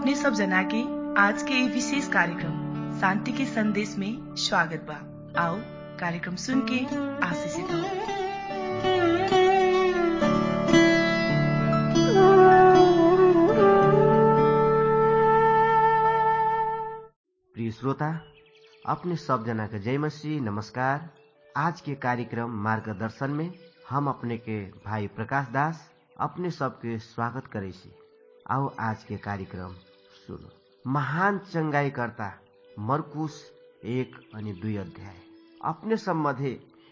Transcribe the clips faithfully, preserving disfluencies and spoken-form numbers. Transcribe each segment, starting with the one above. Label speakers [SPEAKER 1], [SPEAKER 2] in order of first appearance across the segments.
[SPEAKER 1] अपने सब जना के आज के ये विशेष कार्यक्रम शांति के संदेश में स्वागत बा। आओ कार्यक्रम सुन के आशीषित हो।
[SPEAKER 2] प्रिय श्रोता, अपने सब जना के जय मसीह नमस्कार। आज के कार्यक्रम मार्गदर्शन में हम अपने के भाई प्रकाश दास अपने सबके स्वागत करे छी। आओ आज के कार्यक्रम सुनो। महान चंगाईकर्ता मरकुस एक अनि दुई अध्याय अपने सब मध्य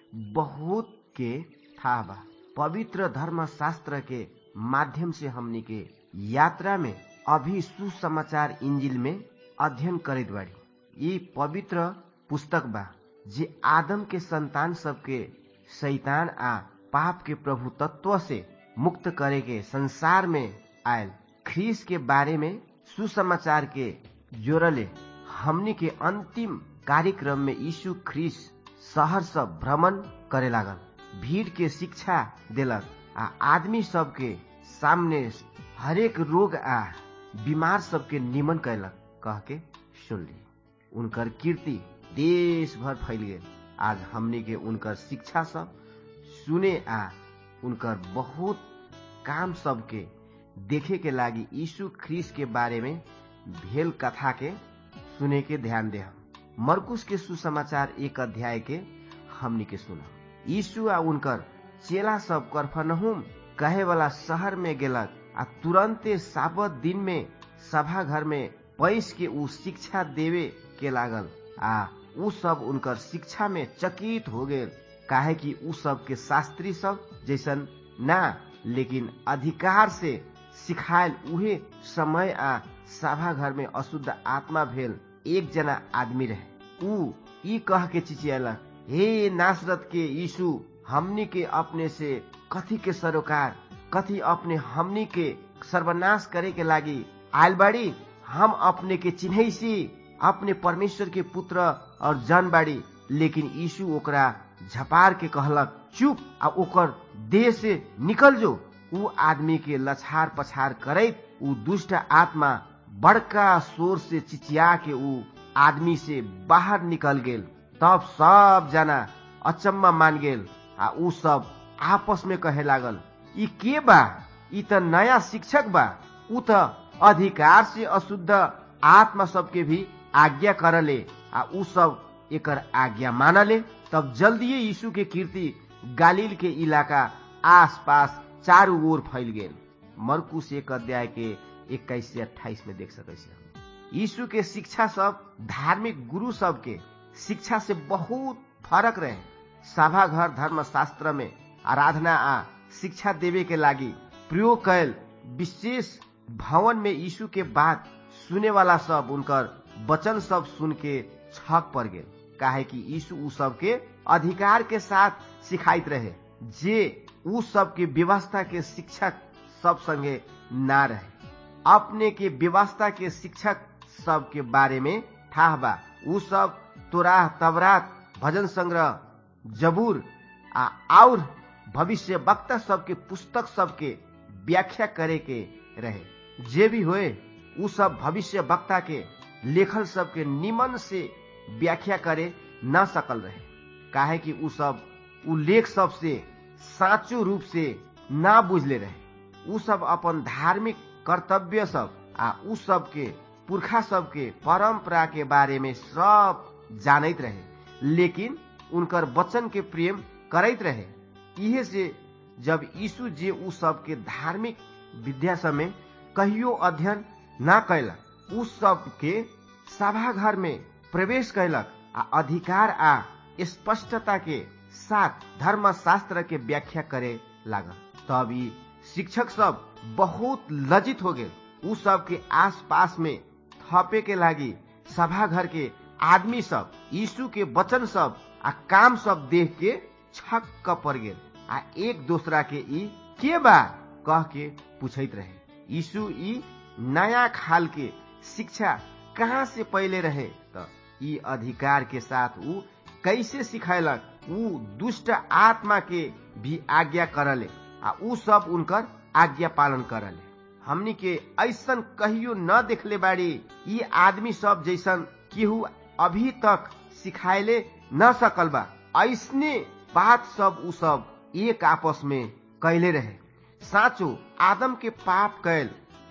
[SPEAKER 2] बहुत के था बा। पवित्र धर्म शास्त्र के माध्यम से हमनी के यात्रा में अभी सुसमाचार इंजिल में अध्ययन करित बाड़ी। ये पवित्र पुस्तक बा जे आदम के संतान सबके शैतान आ पाप के प्रभु तत्व से मुक्त करे के संसार में आयल ख्रीस के बारे में सुसमाचार के जोरले हमनी के अंतिम कार्यक्रम में यीशु ख्रीस शहर सब भ्रमण करे लागल। भीड़ के शिक्षा देलक आ आदमी सब के सामने हरेक रोग आ बीमार सब के निमन कैलक कह के सुनली। उनकर कीर्ति देश भर फैल गए। आज हमनी के उनकर शिक्षा सब सुने आ उनकर बहुत काम सब के देखे के लागी यीशु ख्रीस के बारे में भेल कथा के सुने के ध्यान दे। हम मरकुस के सुसमाचार एक अध्याय के हमनी के सुना। यीशु आ उनकर चेला सब कफरनहूम कहे वाला शहर में गेलक आ तुरंते साबत दिन में सभा घर में पैस के उ शिक्षा देवे के लागल। आ उ सब उनकर शिक्षा में चकित हो गए, काहे कि उ सब के शास्त्री सब जैसन ना, लेकिन अधिकार से सिखायल उहे समय आ सभा घर में अशुद्ध आत्मा भेल एक जना आदमी रहे। उ ई कह के चिचियाला, हे नासरत के यीशु, हमनी के अपने से कथी के सरोकार, कथी अपने हमनी के सर्वनाश करे के लागी आयल बाड़ी। हम अपने के चिन्है सी, अपने परमेश्वर के पुत्र और जन बाड़ी। लेकिन यीशु ओकरा झपार के कहलक, चुप आ ओकर देह से निकल जो। उ आदमी के लछार पछार करैत उ दुष्ट आत्मा बड़का शोर से चिचिया के उ आदमी से बाहर निकल गेल। तब सब जना अचम्मा मान गेल आ उ सब आपस में कहे लागल, ई के बा? ई त नया शिक्षक बा। उ त अधिकार से अशुद्ध आत्मा सबके भी आज्ञा करले आ उ सब एकर आज्ञा मानले। तब जल्दी यीशु के कीर्ति गालील के इलाका आस पास चारों ओर फैल गेल। मरकुस एक अध्याय के इक्कीस से अट्ठाईस में देख सकै छी। यीशु के शिक्षा सब धार्मिक गुरु सब के शिक्षा से बहुत फरक रहे। सभा घर धर्म शास्त्र में आराधना आ शिक्षा देवे के लागी प्रयोग कैल विशेष भवन में यीशु के बात सुने वाला सब उनकर वचन सब सुन के छक पड़ गेल, काहे कि यीशु उ सब के अधिकार के साथ सिखाइत रहे जे उ सब के व्यवस्था के शिक्षक सब संगे ना रहे। अपने के व्यवस्था के शिक्षक सब के बारे में ठाह बा। उ सब तोराह, तवरात, भजन संग्रह, जबूर आ और भविष्य वक्ता सब के पुस्तक सब के व्याख्या करे के रहे। जे भी होए उ सब भविष्य वक्ता के लेखल सब के निमन से व्याख्या करे न सकल रहे, काहे कि उ सब उ लेख सब से साचो रूप से ना बुझले रहे। उ सब अपन धार्मिक कर्तव्य सब आ उ सब के पुरखा सब के परंपरा के बारे में सब जानैत रहे, लेकिन उनकर वचन के प्रेम करैत रहे। इहे से जब यीशु जे उ सब के धार्मिक विद्या सब में कहियो अध्ययन ना कैलक, उ सब के सभा घर में प्रवेश कैलक आ अधिकार आ स्पष्टता के साथ धर्म शास्त्र के व्याख्या करे लागल। तब ई शिक्षक सब बहुत लज्जित हो गए। उ सब के आस पास में थपे के लागी सभा घर के आदमी सब यीशु के वचन सब आ काम सब देख के छक्क पड़ गेल आ एक दूसरा के ई के बा कह के पूछैत रहे। यीशु ई नया खाल के शिक्षा कहाँ से पहले रहे त ई अधिकार के साथ उ कैसे सिखायलक। उ दुष्ट आत्मा के भी आज्ञा करले आ उ सब उनकर आज्ञा पालन करले। हमनी के ऐसन कहियो न देखले बाड़ी। ये आदमी सब जैसन केहू अभी तक सिखाएले न सकल बा। ऐसने बात सब उ सब एक आपस में कैले रहे। साँचो आदम के पाप कैल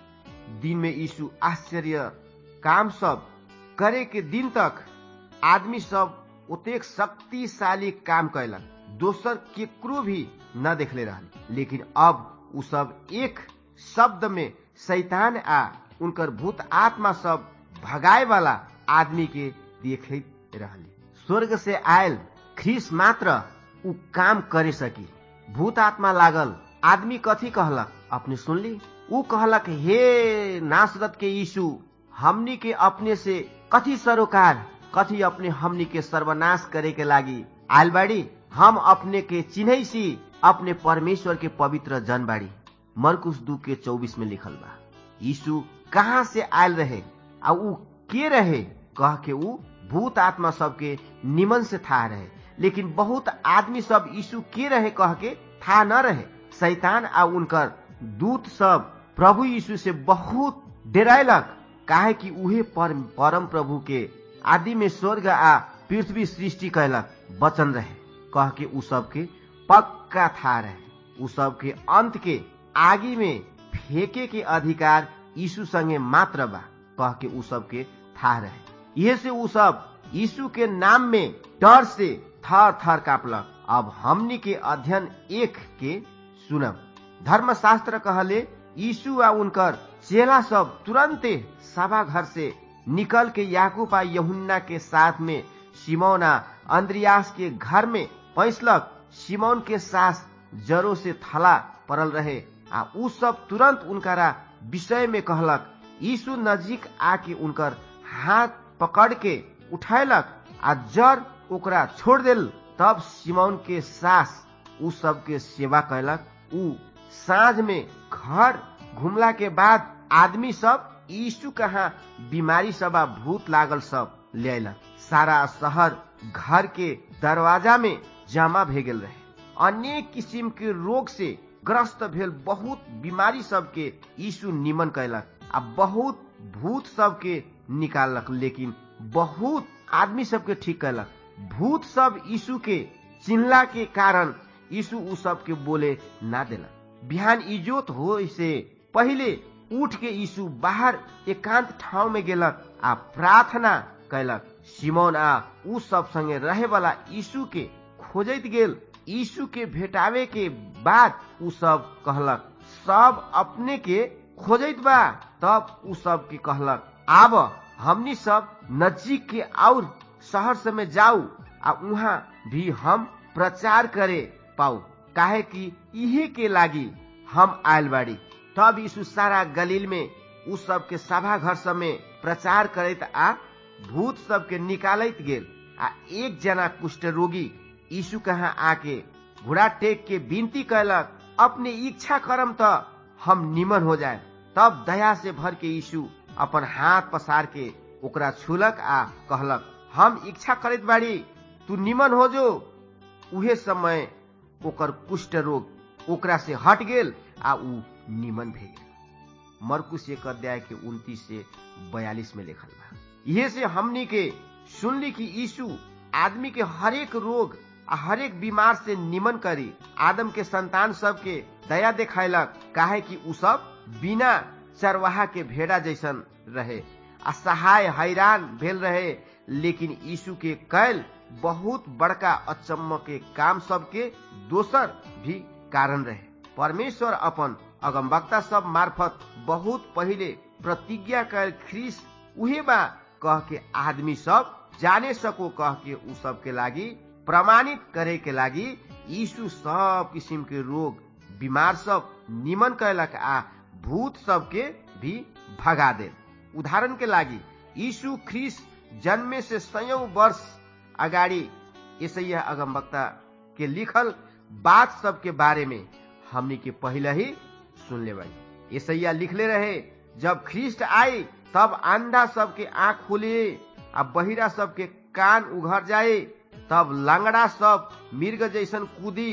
[SPEAKER 2] दिन में यीशु आश्चर्य काम सब करे के दिन तक आदमी सब उतेक शक्तिशाली काम कैलक, दोसर केकरो भी न देखले रहल। लेकिन अब उ सब एक शब्द में शैतान आ उनकर भूत आत्मा सब भगाए वाला आदमी के देखे रहले। स्वर्ग से आयल ख्रीस मात्र उ काम करे सकी। भूत आत्मा लागल आदमी कथी कहलक अपने सुनली? उ कहलक, हे नासरत के यीशु, हमनी के अपने से कथी सरोकार, कथी अपने हमनी के सर्वनाश करे के लागी आयल बाड़ी? हम अपने के चिन्है सी, अपने परमेश्वर के पवित्र जन बाड़ी। मरकुस दू के चौबीस में लिखल बा। यीशु कहाँ से आयल रहे आ उ के रहे कह के उ भूत आत्मा सब के निमन से था रहे। लेकिन बहुत आदमी सब यीशु के रहे कह के था न रहे। शैतान आ उनकर दूत सब प्रभु यीशु से बहुत डरायलक, काहे कि उहे परम, परम प्रभु के आदि में स्वर्ग आ पृथ्वी सृष्टि कैलक वचन रहे कह के उ सब के पक्का था रहे। उ सब के अंत के आगी में फेंके के अधिकार यीशु संगे मात्र बा कह के उ सब के था रहे। ये से उ सब यीशु के नाम में डर से थर थर कापलक। अब हमनी के अध्ययन एक के सुनब। धर्मशास्त्र कहले यीशु आ उनकर चेला सब तुरंते सभा घर से निकल के याकूब आ यूहन्ना के साथ में सिमोन आ अंद्रियास के घर में पैसलक। सिमोन के सास जरो से थला पड़ल रहे आ उ सब तुरंत उनकरा विषय में कहलक। यीशु नजीक आके उनकर हाथ पकड़ के उठैलक आ जर ओकरा छोड़ देल। तब सिमोन के सास उ सब के सेवा कैलक। उ साँझ में घर घुमला के बाद आदमी सब यीशु कहाँ बीमारी सब आ भूत लागल सब ले अयलक। सारा शहर घर के दरवाजा में जमा भे गेल रहे। अनेक किस्म के रोग से ग्रस्त भेल बहुत बीमारी सब के यीशु निमन कैलक आ बहुत भूत सब के निकालक। लेकिन बहुत आदमी सब के ठीक कैलक। भूत सब यीशु के चिन्हला के कारण यीशु उ सब के बोले ना देलक। बिहान इजोत हो से पहले उठ के यीशु बाहर एकांत ठाव में गेलक आ प्रार्थना कैलक। सिमोन आ उ सब संगे रहे वाला यीशु के खोजैत गेल। यीशु के भेटावे के बाद उ सब कहलक, सब अपने के खोजैत बा। तब उ सब के कहलक, आब हमनी सब नजदीक के और शहर से में जाऊ आ उहाँ भी हम प्रचार करे पाऊ, काहे कि इहे के लागी हम आयल बाड़ी। तब यीशु सारा गलील में उस सब के सभा घर सब में प्रचार करैत आ भूत सब के निकालैत गेल। आ एक जना कुष्ठ रोगी यीशु कहाँ आके घुड़ा टेक के विनती कैलक, अपने इच्छा करम तो हम निमन हो जाए। तब दया से भर के यीशु अपन हाथ पसार के ओकरा छुलक आ कहलक, हम इच्छा करैत बाड़ी, तू निमन हो जो। उहे समय ओकर कुष्ठ रोग ओकरा से हट गेल आ उ निमन भे गेल। मरकुस एक अध्याय के उनतीस से बयालीस में लिखल बा। इहे से हमनी के सुनली कि यीशु आदमी के हरेक रोग आ हरेक बीमार से निमन करी। आदम के संतान सब के दया देखायलक, काहे कि उ सब बिना चरवाहा के भेड़ा जैसन रहे, असहाय हैरान भेल रहे। लेकिन यीशु के कैल बहुत बड़का अचम्म के काम सब के दोसर भी कारण रहे। परमेश्वर अपन अगमवक्ता सब मार्फत बहुत पहले प्रतिज्ञा कैल ख्रीस उहे बा कह के आदमी सब जाने सको कह के उ सब के लागी प्रमाणित करे के लागी यीशु सब किस्म के रोग बीमार सब निमन कैलक आ भूत सब के भी भगा दे। उदाहरण के लागी यीशु ख्रीस जन्मे से सयौं वर्ष अगाड़ी यशायाह अगमवक्ता के लिखल बात सब के बारे में हमनी के पहले ही सुन ले बाई। यशायाह लिखले रहे, जब ख्रीस्ट आई तब अंधा सब के आंख खुले आ बहिरा सब के कान उघर जाए, तब लंगड़ा सब मिर्ग जैसन कूदी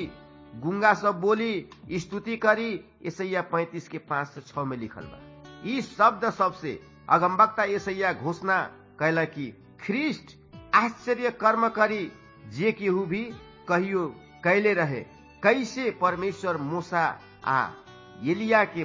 [SPEAKER 2] गुंगा सब बोली स्तुति करी। यशायाह पैंतीस के पांच से छह में लिखल बा। इस शब्द सबसे अगमवक्ता यशायाह घोषणा कैला कि ख्रिस्ट आश्चर्य कर्म करी जे केहू भी कहियो कैले रहे। कैसे परमेश्वर मूसा आ एलिया के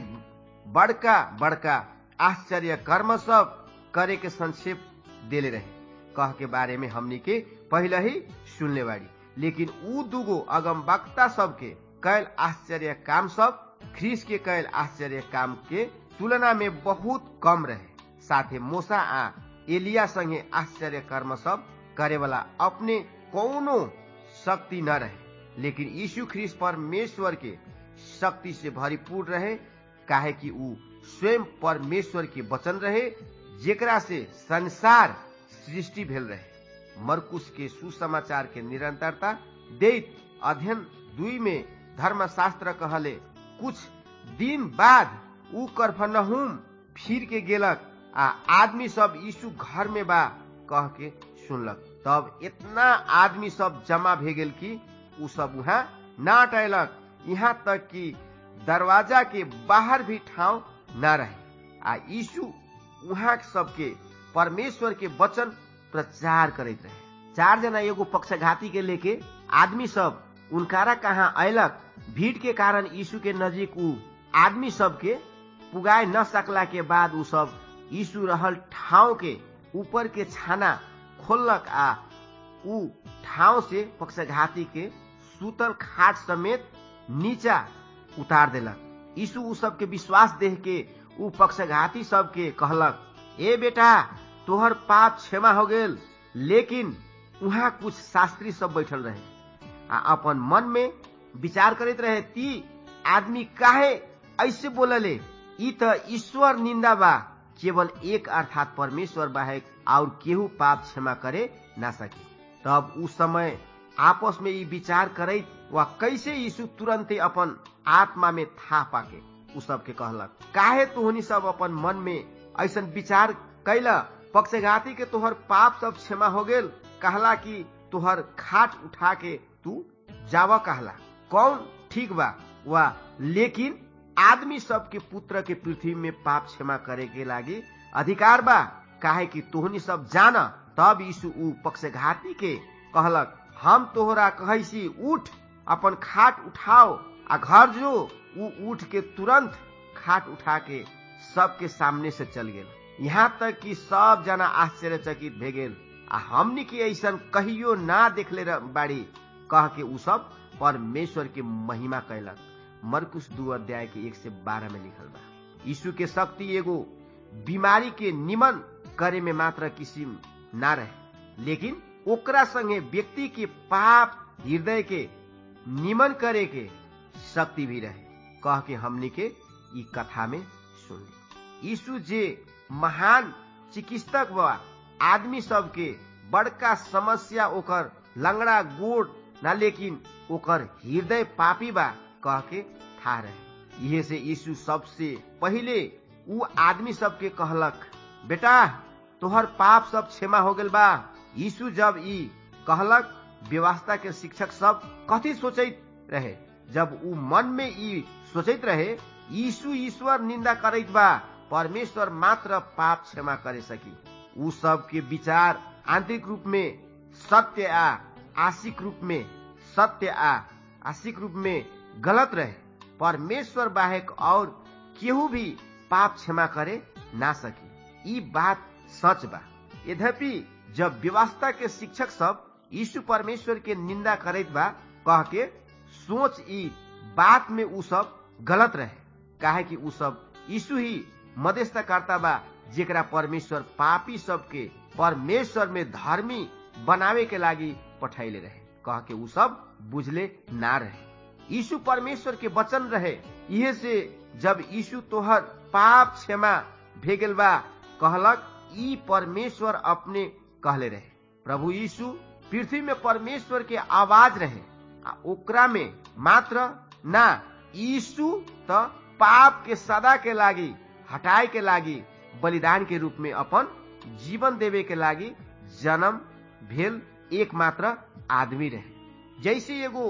[SPEAKER 2] बड़का बड़का आश्चर्य कर्म सब करे के संक्षेप देले रहे कह के बारे में हमनी के पहले ही सुनले बाड़ी। लेकिन ऊ दुगो अगमवक्ता सब के कैल आश्चर्य काम सब ख्रिस्ट के कैल आश्चर्य काम के तुलना में बहुत कम रहे। साथे मूसा आ एलिया संगे आश्चर्य कर्म सब करे वाला अपने कौनो शक्ति न रहे। लेकिन यीशु ख्रिस्ट परमेश्वर के शक्ति से भरपूर रहे, काहे कि ऊ स्वयं परमेश्वर के वचन रहे जेकरा से संसार सृष्टि भेल रहे। मरकुस के सुसमाचार के निरंतरता देत अध्ययन दुई में धर्मशास्त्र कहले कुछ दिन बाद ऊ कफरनहूम फिर के गेलक आ आदमी सब यीशु घर में बा कह के सुनलक। तब इतना आदमी सब जमा भे गेल कि ऊ सब वहाँ न अटैलक, यहाँ तक कि दरवाजा के बाहर भी ठाव न रहे। आ यीशु वहाँ सबके परमेश्वर के वचन प्रचार करते रहे। चार जना एगो पक्षघाती के लेके आदमी सब उनकारा कहाँ अयलक। भीड़ के कारण यीशु के नजीक ऊ आदमी सब के पुगाए न सकला के बाद ऊ सब यीशु रहल ठाव के ऊपर के छाना खोलक आ ऊ ठाव से पक्षघाती के सूतल खाट समेत नीचा उतार देलक। यीशु ऊ सब के विश्वास देख के ऊ पक्षघाती सब के कहलक, ए बेटा तोहर पाप क्षमा हो गेल। लेकिन वहाँ कुछ शास्त्री सब बैठल रहे आ अपन मन में विचार करते रहे, ती आदमी काहे ऐसे बोलले, ई त ईश्वर निंदा बा। केवल एक अर्थात परमेश्वर बाहेक और केहू पाप क्षमा करे ना सके। तब उस समय आपस में ई विचार करैत वा कैसे यीशु तुरंते अपन आत्मा में था पाके उ सब के कहलक, काहे तोहनी सब अपन मन में ऐसन विचार कैला। पक्षघाती के तोहर पाप सब क्षमा हो गेल कहला कि तोहर खाट उठा के तू जावा कहला, कौन ठीक बा वा। लेकिन आदमी सब के पुत्र के पृथ्वी में पाप क्षमा करे के लागी अधिकार बा, काहे कि तोहनी सब जाना। तब यीशु ऊ पक्षघाती के कहलक, हम तोहरा कहैसी उठ अपन खाट उठाओ आ घर जो। ऊ उठ के तुरंत खाट उठा के सबके सामने से चल गेल। यहाँ तक कि सब जना आश्चर्यचकित भे गेल आ हमनी के ऐसन कहियो ना देखले बाड़ी कह के ऊ सब परमेश्वर के महिमा कैलक। मरकुस दू अध्याय के एक से बारह में लिखल बा। यीशु के शक्ति एगो बीमारी के निमन करे में मात्र किसिम ना रहे, लेकिन ओकरा संगे व्यक्ति के पाप हृदय के निमन करे के शक्ति भी रहे कह के हमनी के ई कथा में सुन ली। यीशु जे महान चिकित्सक बा, आदमी सब के बड़का समस्या ओकर लंगड़ा गोड़ ना, लेकिन ओकर हृदय पापी बा कह के था रहे। यह से यीशु सबसे पहले ऊ आदमी सब के कहलक, बेटा तोहर पाप सब क्षमा हो गेल बा। यीशु जब ई कहलक, व्यवस्था के शिक्षक सब कथी सोचित रहे। जब ऊ मन में ई सोचित रहे यीशु ईश्वर निंदा करैत बा, परमेश्वर मात्र पाप क्षमा करे सकी। ऊ सब के विचार आंतरिक रूप में सत्य आ आशिक रूप में सत्य आ आशिक रूप में गलत रहे। परमेश्वर बाहेक और केहू भी पाप क्षमा करे ना सकी। ई बात सच बा। यद्यपि जब व्यवस्था के शिक्षक सब यीशु परमेश्वर के निंदा करैत बा कह के सोच ई बात में ऊ सब गलत रहे, काहे कि ऊ सब यीशु ही मध्यस्थता बा जेकरा परमेश्वर पापी सब के परमेश्वर में धर्मी बनावे के लागी पठाइले रहे कह के ऊ सब बुझले ना रहे। यीशु परमेश्वर के वचन रहे। इहे से जब यीशु तोहर पाप क्षमा भे गेल बा कहलक, ई परमेश्वर अपने कहले रहे। प्रभु यीशु पृथ्वी में परमेश्वर के आवाज रहे आ ओकरा में मात्र ना, यीशु त पाप के सदा के लागी हटाए के लागी बलिदान के रूप में अपन जीवन देवे के लागी जन्म भेल एकमात्र आदमी रहे। जैसे एगो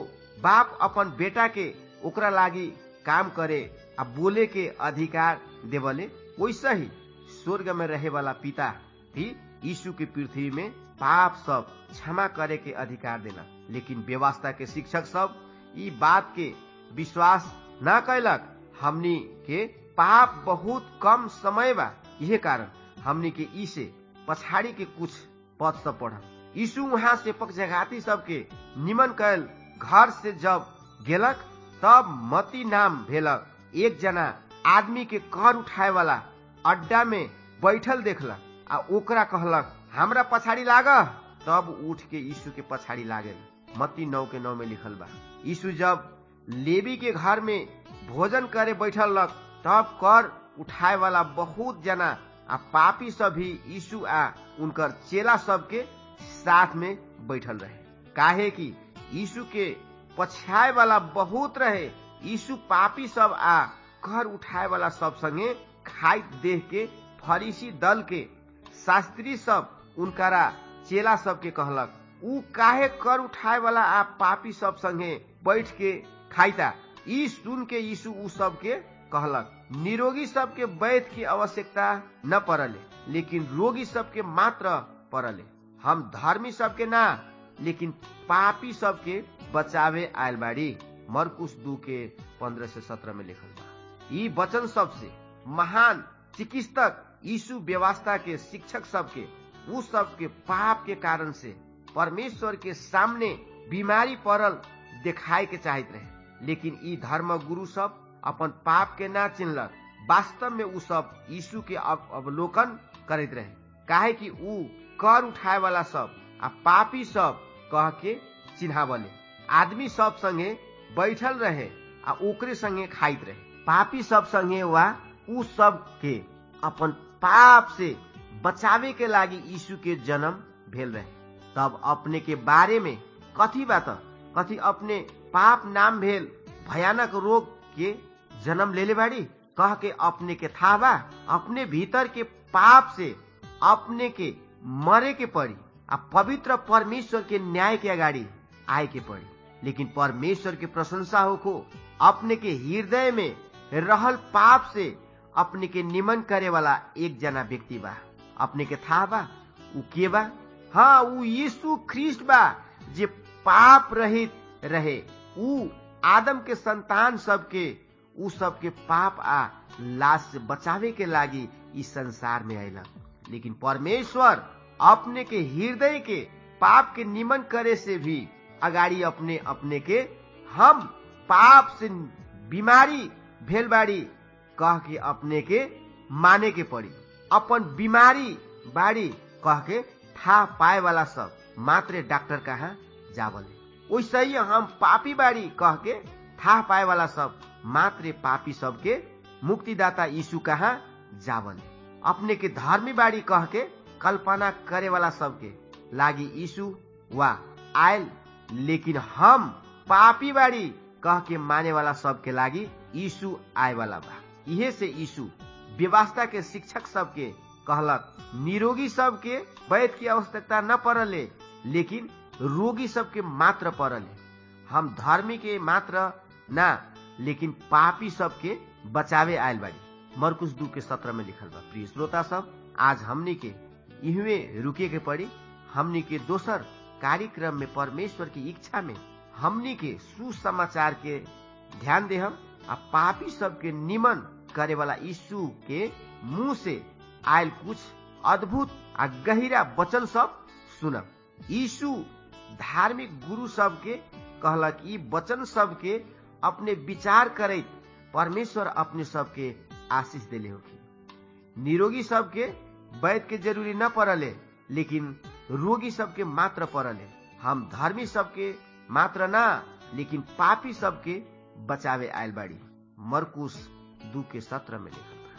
[SPEAKER 2] बाप अपन बेटा के ओकरा लागी काम करे आ बोले के अधिकार देवले, वैसे ही स्वर्ग में रहे वाला पिता भी यीशु के पृथ्वी में पाप सब क्षमा करे के अधिकार देला। लेकिन व्यवस्था के शिक्षक सब ई बात के विश्वास न कैलक। हमनी के पाप बहुत कम समय बा, यही कारण हमनी के ई से पछाड़ी के कुछ पद सब पढ़। यीशु वहां से पक्षघाती सबके निमन कैल घर से जब गेलक, तब मती नाम भेलक एक जना आदमी के कर उठाए वाला अड्डा में बैठल देखलक आ ओकरा कहलक, हमरा पछाड़ी लाग। तब उठ के यीशु के पछाड़ी लागल। मत्ती नौ के नौ में लिखल बा। यीशु जब लेवी के घर में भोजन करे बैठल लग, तब कर उठाए वाला बहुत जना आ पापी सब भी यीशु आ उनकर चेला सब के साथ में बैठल रहे, काहे कि यीशु के पछाए वाला बहुत रहे। यीशु पापी सब आ कर उठाए वाला सब संगे खाइत देख के फरीसी दल के शास्त्री सब उनकरा चेला सब के कहलक, ऊ काहे कर उठाए वाला आ पापी सब संगे बैठ के खाइता। ई सुन के यीशु ऊ सब के कहलक, निरोगी सब के वैद्य की आवश्यकता न पड़ले, लेकिन रोगी सब के मात्र पड़ले। हम धर्मी सब के ना, लेकिन पापी सब के बचावे आयल बाड़ी। मरकुस दू के पंद्रह से सत्रह में लिखल बा। ई वचन सबसे महान चिकित्सक यीशु व्यवस्था के शिक्षक सबके उ सब के पाप के कारण से परमेश्वर के सामने बीमारी पड़ल देखाए के चाहत रहे, लेकिन ई धर्म गुरु सब अपन पाप के ना चिन्हलक। वास्तव में उ सब यीशु के अवलोकन करते रहे, काहे कि उ कर उठाए वाला सब आ पापी सब कह के चिन्हावले। आदमी सब संगे बैठल रहे आ ओकरे संगे खाइत रहे। पापी सब संगे वा उ सब के अपन पाप से बचावे के लागी यीशु के जन्म भेल रहे। तब अपने के बारे में कथी बात, कथी अपने पाप नाम भेल भयानक रोग के जन्म लेले बाड़ी, कह के अपने के था बा। अपने भीतर के पाप से अपने के मरे के पड़ी आ पवित्र परमेश्वर के न्याय के अगाड़ी आए के पड़ी। लेकिन परमेश्वर की प्रशंसा होखो, अपने के हृदय में रहल पाप से अपने के निमन करे वाला एक जना व्यक्ति बा। अपने के था बा उ के बा? हाँ, उ यीशु ख्रिस्ट बा, जे पाप रहित रहे। उ आदम के संतान सबके उ सबके पाप आ लाश से बचावे के लागी इस संसार में आयलक। लेकिन परमेश्वर अपने के हृदय के पाप के निमन करे से भी अगाड़ी अपने अपने के हम पाप से बीमारी भेल बाड़ी कह के अपने के माने के पड़ी। अपन बीमारी बाड़ी कह के था पाए वाला सब मात्र डॉक्टर कहाँ जावले। वैसे ही हम पापी बाड़ी कह के था पाए वाला सब मात्र पापी सब के मुक्तिदाता यीशु कहाँ जावले। अपने के धर्मी बाड़ी कह के कल्पना करे वाला सबके लागी यीशु वा आयल, लेकिन हम पापी बाड़ी कह के माने वाला सबके लागी यीशु आए वाला बा। इहे से यीशु व्यवस्था के शिक्षक सबके कहलक, निरोगी सबके वैद्य की आवश्यकता न पड़ले, लेकिन रोगी सबके मात्र पड़ले। हम धर्मी के मात्र ना, लेकिन पापी सबके बचावे आयल बाड़ी। मरकुस दू के सत्रह में लिखल बा। प्रिय श्रोता सब, आज हमनी के इहवे रुके के पड़ी। हमनी के दोसर कार्यक्रम में परमेश्वर की इच्छा में हमनी के सुसमाचार के ध्यान दे हम आ पापी सबके निमन करे वाला यीशु के मुंह से आयल कुछ अद्भुत आ गहिरा वचन सब सुनब। यीशु धार्मिक गुरु सबके कहलक, ई वचन सबके अपने विचार करैत परमेश्वर अपने सबके आशीष देले होखी। निरोगी सबके वैद्य के जरूरी न पड़ले, लेकिन रोगी सबके मात्र पड़ले। हम धर्मी सबके मात्र ना, लेकिन पापी सबके बचावे आयल बाड़ी। मरकुस दू के सत्रह में लिखल बा।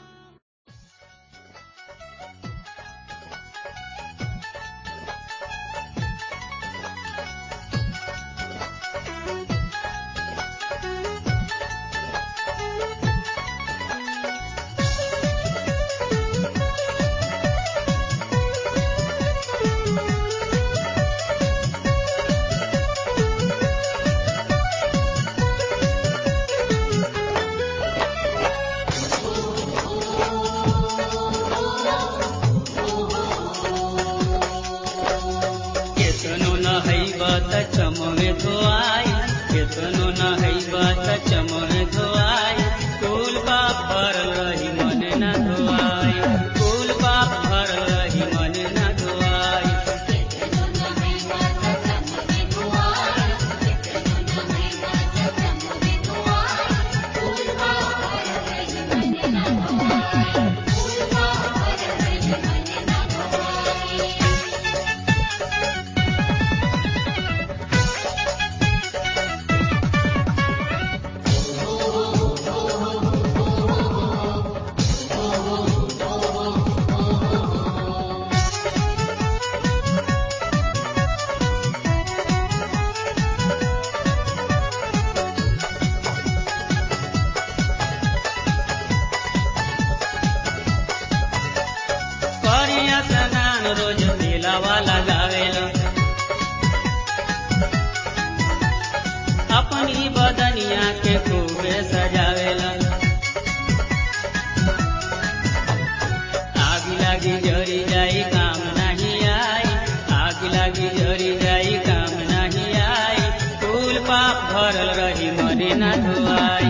[SPEAKER 3] न धोआई।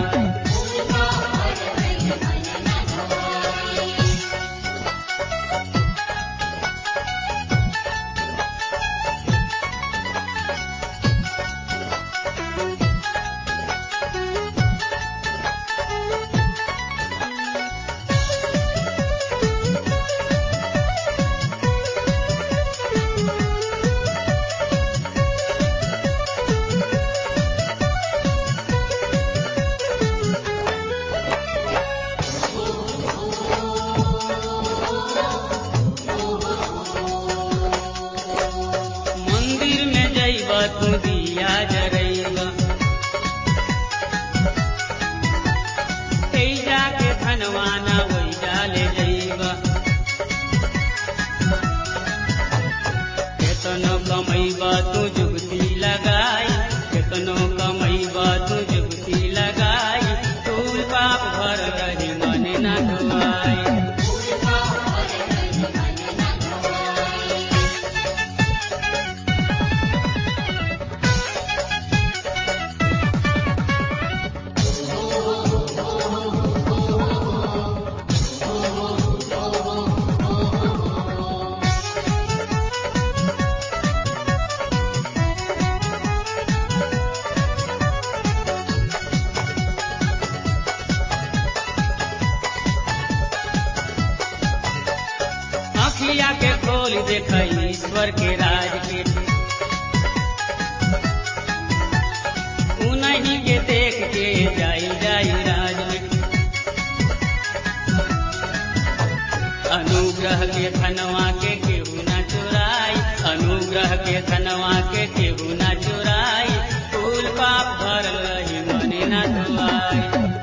[SPEAKER 3] तू दिया जरैबा कई जाके धनवाना वही डाले जैबा। केतनो कमैबा तू जुगती लगाई, केतनो कमैबा तू जुगती लगाई, तूल पाप भर रही मन न धोआई। अखिया के खोल देखा ईश्वर के राज के, उन्हीं के देख के जाई जाई राज में। अनुग्रह के धनवा के केहू न चुराई, अनुग्रह के धनवा के केहू न चुराई, कुल पाप भर रही मन न धोआई।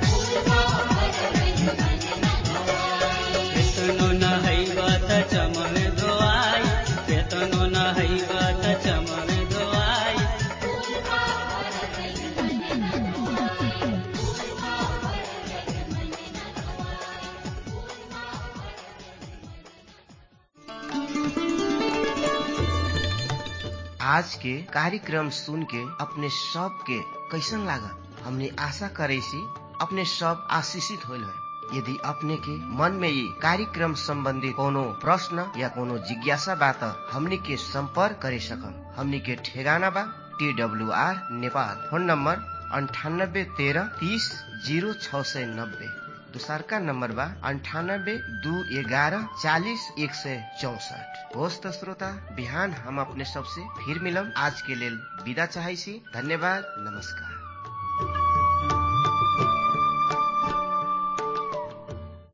[SPEAKER 3] केतनो नहैबा त चमन धोआई, केतनो नहैबा त चमन धोआई।
[SPEAKER 2] आज के कार्यक्रम सुन के अपने सब के कैसन लागल? हमने आशा करे सी अपने सब आशीषित होल है। यदि अपने के मन में ये कार्यक्रम संबंधी कोनो प्रश्न या कोनो जिज्ञासा बा त हमनी के संपर्क करे सकम। हमनी के ठेगाना बा T W R Nepal, phone number अंठानब्बे तेरह तीस जीरो छह सौ नब्बे। दूसरका नंबर बा अंठानब्बे दो ग्यारह चालीस एक सौ चौसठ। होस् त श्रोता, बिहान हम अपने सबसे फिर मिलम। आज के लेल विदा चाहैसी। धन्यवाद, नमस्कार।